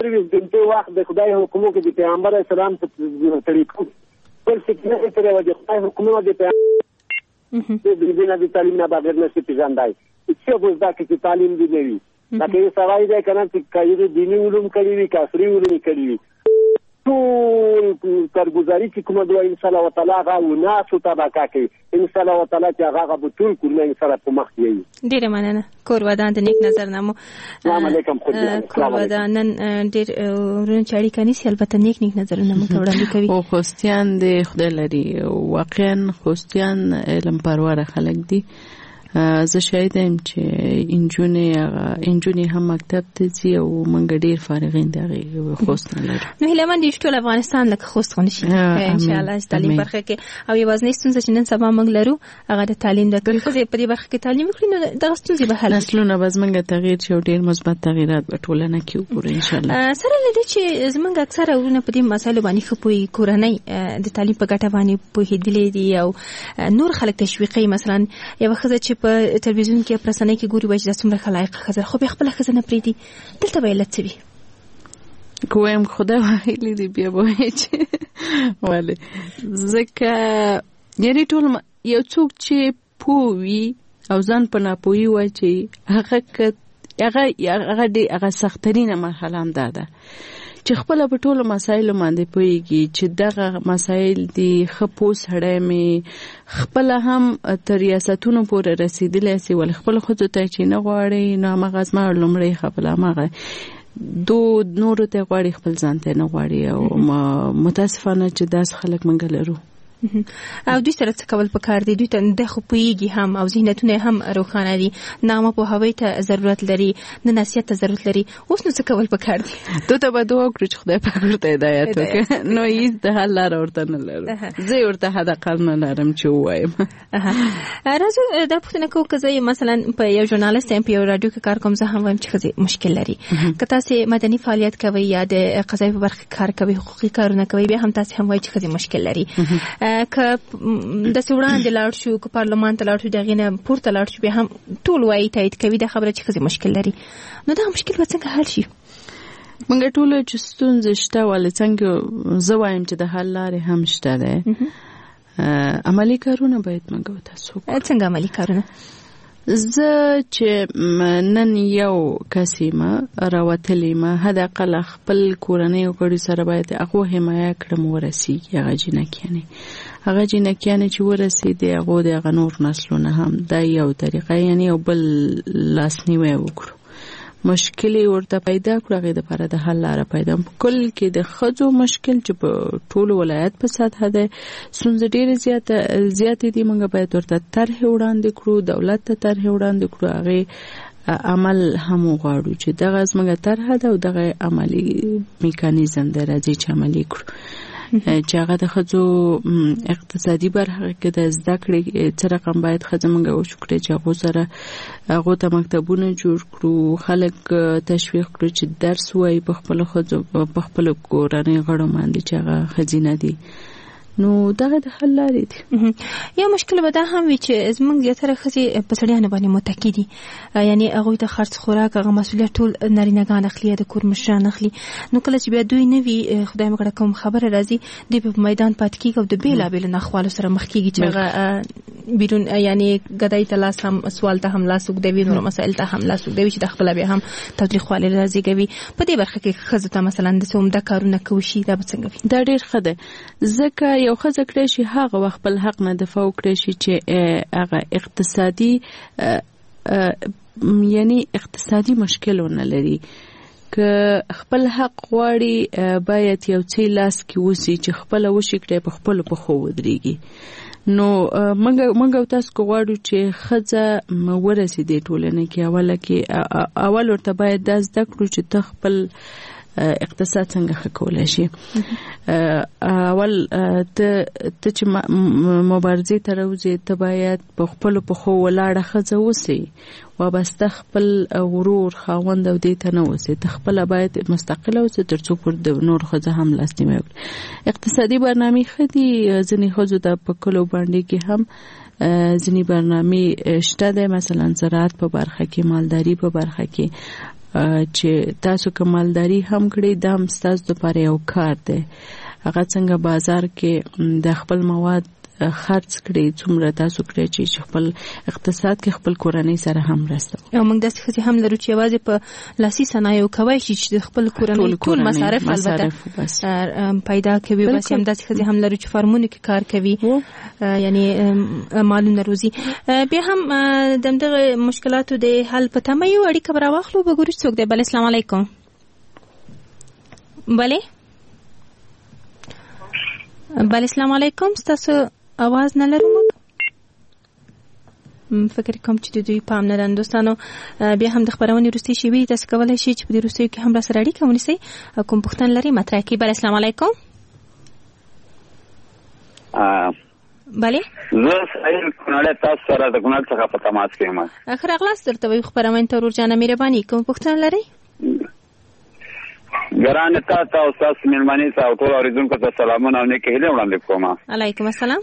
کړی د وخت د خدای حکمو کې د پیغمبر اسلام په طریقو بل څه نه ترې و د خدای حکمونه د پیغمبر د دین د تعلیم نه بغیر نشي پیژندای چې به زده کې تعلیم دی نه وي لکه سوای دی کنه چې کایره دیني علوم کوي وي کافري علوم کوي وي ټول کارګزاري چې کومه دوه ان شاء الله تعالی غو ناسو طبقه کوي ان شاء الله تعالی چې هغه به ټول کورنۍ سره په مخ یي. ډیره مننه کور ودان د نیک نظر نامو. السلام علیکم کور ودان ډیر ورن چاړي کني سی البته نیک نظر نامو وړاندې کوي. او خوستیان د خدای لري واقعا خوستیان علم پرور خلک دي. زه شاید یم چې انجونی هم مکتب ته ځي او منګ ډیر فارغین دغه خوست نه لري. نو هیلمن دي ټول افغانستان لکه خوست خو نشي ان شاء الله تعلیم برخه کې او یوازې ستونزه چې نن سبا موږ لرو هغه د تعلیم د خو په دې برخه کې تعلیم وکړي نو د ستونزې به حل نسلونه باز منګ تغییر شي او ډیر مثبت تغیرات په ټولنه کې وګوري ان شاء الله. سره لدی چې زمونږ اکثره ورونه په دې مسایلو باندې خپوي کورنۍ د تعلیم په ګټه باندې په هدلې دي او نور خلک تشویقي مثلا یو خزه چې په تلویزیون کې پرسنۍ کې ګوري وایي چې څومره خلایق خزر خو به خپل خزنه پریدي دلته به علت وي کوم خدای وایي دی بیا وایي چې والله زکه یعنی ټول یو څوک چې پوي او ځان په ناپوهي وایي چې هغه سخترینه مرحله هم ده چې خپل په ټولو مسایلو باندې پوهیږي چې دغه مسایل دي خپو سړی می خپل هم تر ریاستونو پورې رسیدلی سي ول خپل خود ته چې نه غواړي نو هغه ځما لومړی خپل هغه دو نور ته غواړي خپل ځان ته نه غواړي او متاسفانه چې داس خلک منګ لرو او دوی سره څه کول پکار دي دوی ته د خو پویږي هم او ذهنونه هم روښانه دي نامه په هوی ته ضرورت لري نه نصیحت ته ضرورت لري اوس نو څه کول پکار دي ته به دوه کړو چې خدای پاک ورته هدایت وکړي نو هیڅ د حل لار ورته نه لرو زه ورته هدا قانون نه لرم چې وایم راځو دا پوښتنه کوم چې مثلا په یو ژورنالیست په یو رادیو کې کار کوم زه هم وایم چې مشکل لري که تاسو مدني فعالیت کوي یا د قضایي په برخه کار کوي حقوقي کارونه کوي بیا هم تاسو هم وایي چې مشکل لري که د سوډان د لاړ شو که پارلمان ته لاړ شو دغه نه پورته لاړ شو به هم ټول وایي تایید کوي د خبره چې خزي مشکل لري نو دا مشکل به څنګه حل شي موږ ټول چې ستونزې شته ول څنګه زه وایم چې د حل لارې هم شته ده عملی کارونه باید موږ تاسو څنګه عملی کارونه زه چې نن یو کسیمه راوتلې ما حداقل خپل کورنۍ او کړي سره باید هغه حمایت کړم ورسیږي هغه جنکیانه چې ورسیدي هغه د غنور نسلونه هم دا یو طریقه یعنی یو بل لاسنیوي وکړو مشکلې ورته پیدا کړغه د لپاره د حل لاره پیدا کول کې د خځو مشکل چې په ټول ولایت په سطح ده څنګه ډېر زیات دي موږ باید ورته طرح وړاندې کړو دولت ته طرح وړاندې کړو هغه عمل هم غواړو چې دغه زموږ طرح ده او دغه عملی میکانیزم دی راځي چې عملی کړو چې هغه د خځو اقتصادي برخه کې د زده کړې څه رقم باید خځه موږ وشکړي چې هغه سره هغه ته مکتبونه جوړ کړو خلک تشویق کړو چې درس وایي په خپل خځو په خپل کورنۍ غړو باندې چې هغه خزینه دي نو دغه د حل لارې دي یا مشکل به دا هم وي چې زمونږ زیاتره ښځې په سړیانو باندې متکي دي یعنی هغوی ته خرڅ خوراک هغه مسؤلیت ټول نارینه‌ګان اخلي د کور مشران اخلي نو کله چې بیا دوی نه وي خدای مکړه کوم خبره راځي دوی په میدان پاتې کېږي او د بېلابېلو ناخوالو سره مخ کېږي چې هغه بیرون یعنی ګدای ته لاس هم سوال ته هم لاس وګدوي نور مسایل ته هم لاس وګدوي چې د خپله بیا هم تاوتریخوالی رازېږوي په دې برخه کې ښځو ته مثلا د څه عمده کارونه که وشي دا به څنګه وي دا ډېر ښه ده ځکه یو ښځه کړی شي هغه وخت خپل حق نه دفاع وکړي شي چې هغه اقتصادي یعنی اقتصادي مشکلونه لري که خپل حق غواړي باید یو څه لاس کې وسی چې خپل وشي کړي په خپل په خو ودرېږي نو موږ تاسو غواړو چې خځه ورسېدي ټولنه کې اول ورته باید د زده کړو چې ته خپل اقتصاد څنګه ښه کولای شي اول ته چې مبارزې ته راوځي ته باید په خپلو پښو ولاړه ښځه اوسې وابسته خپل ورور خاوند او دې ته نه اوسې ته خپله باید مستقله اوسې تر څو پر د نور ښځه هم لاسنیوی وکړي اقتصادي برنامې ښه دي ځینې ښځو ته په کلو باندې کې هم ځینې برنامې شته دی مثلا زراعت په برخه کې مالداري په برخه کې چې تاسو کمالداري هم کړئ دا هم ستاسو لپاره یو کار دی. هغه څنګه بازار کې د خپل مواد خرڅ کړئ څومره تاسو کړئ چې خپل اقتصاد کې خپل کورنۍ سره هم مرسته وکړي. او موږ داسې ښځې هم لرو چې یوازې په لاسي صنایعو کوی شي چې د خپل کورنۍ ټول مصارف البته پیدا کوي. بس هم داسې ښځې هم لرو چې فارمونو کې کار کوي یعنی مالونه روزي. بیا هم د همدغه مشکلاتو د حل په تمه یو اړیکه به راواخلو به ګورو څوک دی. بله السلام علیکم. بله السلام علیکم. ستاسو आवाज نه لرم. فکر کوم چې د دوی پام نه لرم. دوستانو بیا هم د خبرونې وروستۍ شیبې تاسو کولی شئ چې په دې وروستیو کې هم راسره اړیکه ونیسئ او کوم پوښتنه لرئ مطرح کړئ. بله السلام علیکم. بله زه سعید کونړ تاسو سره د کونړ څخه په تماس کې یم. ښه راغلاست درته وایو خپرونې ته ورور جانه مهرباني. کوم پوښتنه لرئ؟ ګرانه تاسو او تاسو مېلمنې ته او ټول اوریدونکو ته سلامونه او نیکې هیلې وړاندې کوم. علیکم السلام.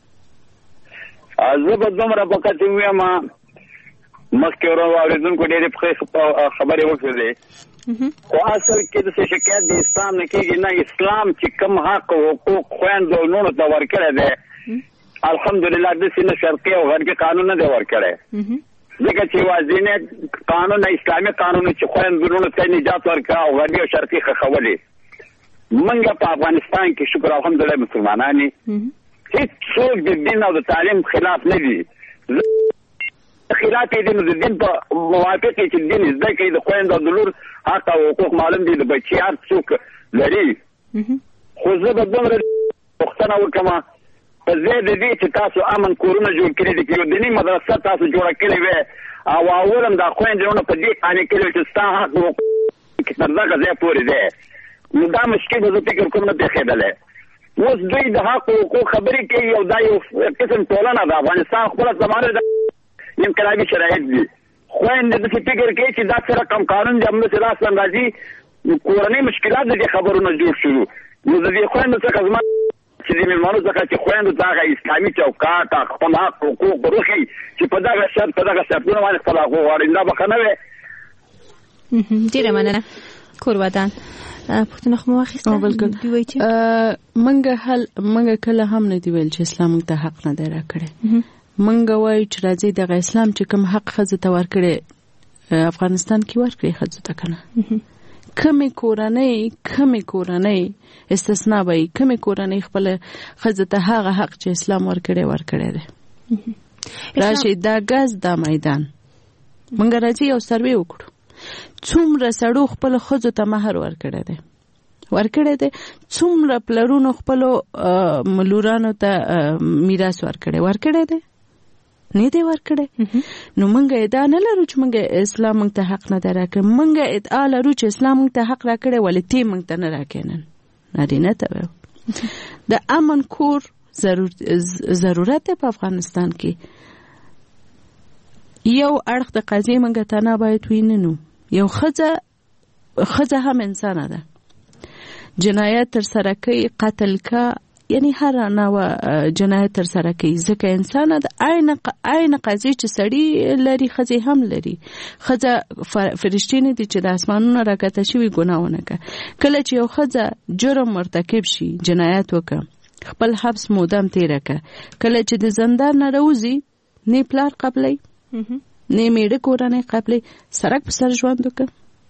زه به دومره وخت ویم مخکې اوریدونکو ډېرې خبرې وکړلې خو اصل کې د شکایت د اسلام نه کېږي نه. اسلام چې کوم حق او حقوق خویندو او نورو ته ورکړی دی الحمدلله داسې نه شرقي او غربي قانون نه دی ورکړی ځکه چې واضح قانون اسلامي قانون چې خویندو نورو ته نجات ورکړه او غربي او شرقي خښولې. موږ په افغانستان کې شکر الحمدلله مسلمانان هیڅ څوک د دین او د تعلیم خلاف نه دي. خلاف دي نو د دین په موافق چې دین زده کوي د خویندو د لور حق او حقوق معلوم دي د بچي هر څوک لري. خو زه به دومره پوښتنه وکړم په ځای د دې چې تاسو امن کورونه جوړ کړي دي یو دیني مدرسه تاسو جوړه کړې وې او اولم د خویندو په دې باندې کړي چې ستا حق کې تر دغه ځای پورې دی نو دا مشکل زه فکر کوم نه پېښېدلی. اوس دوی د حق او حقوق خبرې کوي او دا یو قسم ټولنه ده. افغانستان خپله زمانه د انقلابي شرایط دي. خویندې داسې فکر کوي چې دا څه رقم قانون دی همداسې لاس راځي کورنۍ مشکلات د دې خبرونه جوړ شوي. نو د دې خویندو څخه زما چې د مېلمنو څخه چې خویندو ته هغه اسلامي چوکاټ خپل حق حقوق وروښي چې په دغه شرطونه باندې خپل حقوق غواړي دا به ښه نه وي. ډېره مننه کور ودان. پښتنه خو واخیسته دوی وایي چې منګه کله هم نه دی ویل چې اسلام موږ ته حق نه دی راکړی. منګه وایو چې راځي دغه اسلام چې کوم حق ښځو ته ورکړی افغانستان کې ورکړي ښځو ته که نه کمې کورنۍ استثنا به یې کمې کورنۍ خپله ښځو ته هغه حق چې اسلام ورکړی دی. راشي دا ګز دا میدان منګه راځي یو سروې وکړو څومره سړو خپل ښځو ته مهر ورکړی دی څومره پلرونو خپلو ملورانو ته میراث ورکړی دی نه دی ورکړی. نو موږ ادعا نه لرو چې موږ اسلام موږ ته حق نه دی راکړی. موږ ادعا لرو چې اسلام موږ ته حق راکړی ولې تی موږ ته نه راکړی. نن نارینه ته وایو د امن کور ضرورت دی په افغانستان کې. یو اړخ د قضیې موږ ته نه باید وینو. یو ښځه هم انسانه ده جنایت تر سره کوي قتل کا یعنی هر نوع جنایت تر سره کوي ځکه انسانه ده. عین قضیې چې سړی لري ښځې هم لري. ښځه فرشتې نه دي چې د اسمانونو راکته شوي ګناه ونه کړه. کله چې یو ښځه جرم مرتکب شي جنایت وکړه خپل حبس مودم تیره کړه کله چې د زندان نه راوځي نه پلار قبلی نه میړه کورنۍ قبلی سرک په سر ژوند وکړه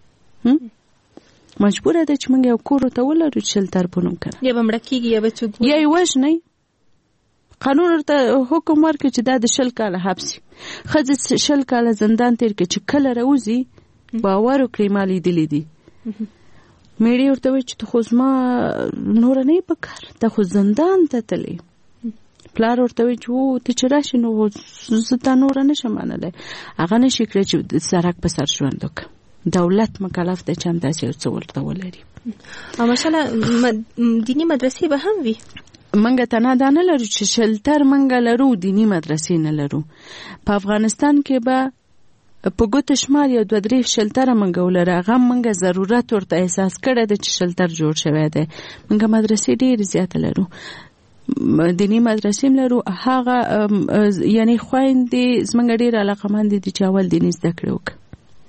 مجبوره ده چې موږ یو کور ته ولرو چې شلتر په نوم کړه یا به مړه کېږي یا به څوک یا یې وژنئ. قانون ورته حکم ورکړي چې دا د 20 کاله حبس ښځې 20 کاله زندان تیر کړي چې کله راوځي باور وکړئ ما لیدلي دي. میړه ورته وایي چې ته خو زما نوره نه یې په کار ته خو زندان ته تللی. پلار ورته وایي چې ته چې راشي نو زه تا نوره نشم منلی. هغه نشي کړی چې د سرک په سر ژوند وکړه. دولت مکلف دی چې همداسې یو څه ورته ولري. او ماشاءالله دیني مدرسې به هم وي. منګ ته نه دا نه لرو چې شلتر منګ لرو دیني مدرسې نه لرو. په افغانستان کې به په ګوته شمار یو 2-3 شلتره منګ ولره. هغه منګ ضرورت ورته احساس کړی دی چې شلتر جوړ شوی دی. منګ مدرسې ډېرې زیاته لرو دیني مدرسې لرو. هغه یعنی خویندې زمونږ ډېر علاقمند دي چې اول دیني زده کړې وکړي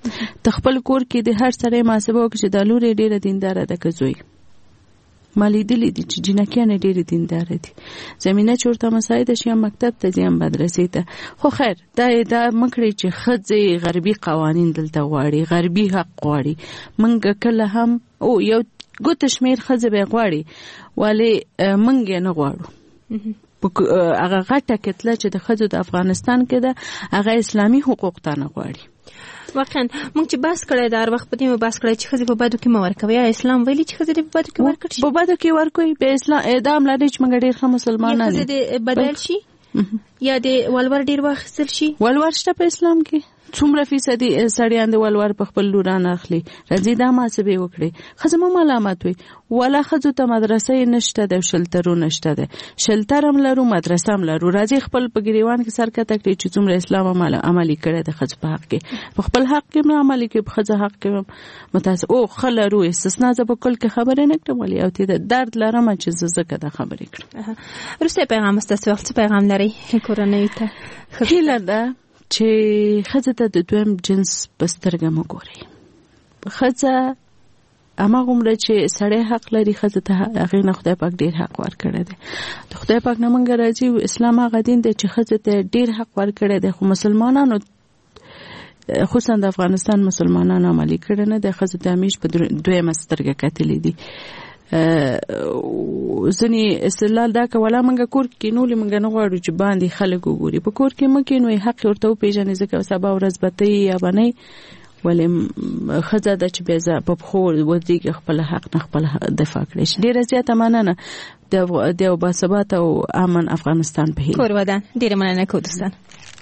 ته خپل کور کې د هر سړی محاسبه وکړي چې دا لور یې ډېره دینداره ده که زوی. ما لیدلی دي چې جنکیانې ډېرې دینداره دي. زمینه چې ورته مساعده شي هم مکتب ته ځي هم مدرسې ته. خو خیر دا مه کړئ چې ښځې غربي قوانین دلته غواړي، غربي حق غواړي. موږ کله هم یو ګوته شمېر ښځې به یې غواړي ولې موږ یې نه غواړو. هغه غټه کتله چې د ښځو د افغانستان کې ده هغه اسلامي حقوق ته نه غواړي. واقعا موږ چې بحث کړی دا هر وخت په دې مو بحث کړی چې ښځې په بدو کې مه ورکوي. یا اسلام ویلي چې ښځې دې په بدو کې ورکړي شي؟ په بدو کې ورکوي. به اسلام اعدام لري چې موږ ډېر ښه مسلمانان ښځې دې بدل شي یا د ولور ډېر واخیستل شي. ولور شته په اسلام کې. څومره فیصدي سړیان د ولور په خپل لوران اخلي. راځي دا محاسبې وکړي. ښځه مه ملامت وي. ولا ښځو ته مدرسې نشته ده، شلترونه نشته ده. شلتر هم لرو، مدرسه هم لرو. راځي خپل په ګریوان کې سر کته کړي چې څومره اسلام عملي کړی د ښځو په حق کې. په خپل حق کې هم عملي کوي، په ښځه حق کې هم متاسف ښه لرو. استثنا زه په کل کې خبرې نه کړم ولې او ته درد لرم چې زه ځکه دا خبرې کړم. وروستی پیغام ستاسو څه پیغام لرئ کورنۍ ته؟ هیله ده چې ښځه ته د دویم جنس په سترګه مه ګورئ. ښځه هماغومره چې سړی حق لري ښځه ته هغې نه خدای پاک ډېر حق ورکړی دی. د خدای پاک نه موږ راځي اسلام هغه دین دی چې ښځه ته ډېر حق ورکړی دی. خو مسلمانانو خصوصا د افغانستان مسلمانانو عملي کړی نه دی. ښځه ته همیش په دویمه سترګه کتلي دي. ځینې استدلال دا کوله موږ کور کې کینولې موږ نه غواړو چې باندې خلک وګوري. په کور کې مه کینوئ، حق ورته وپېژنئ ځکه سبا ورځ به ته یا به نه ولې ښځه ده چې بیا په پښو ودرېږي خپل حق نه خپل دفاع کړی شي. ډېره زیاته مننه د یو باثباته او امن افغانستان په هیله. کور ودان ډېره مننه کوو دوستان.